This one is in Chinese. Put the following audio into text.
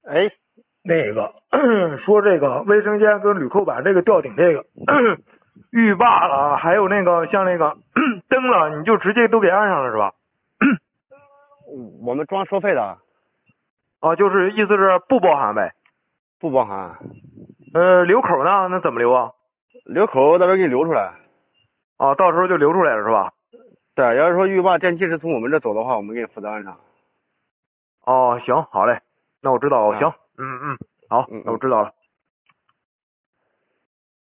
哎， 那个说这个卫生间跟铝扣板这个吊顶这个浴霸了，还有那个像那个灯了，你就直接都给安上了是吧？ 我们装收费的， 啊，就是意思是不包含呗。 不包含。 留口呢？那怎么留啊？ 留口到时候给你留出来。 啊，到时候就留出来了是吧？ 对，要是说浴霸电梯是从我们这走的话，我们给你负责安上。 哦，行，好嘞，那我知道了， 啊， 行，好， 嗯嗯。 那我知道了。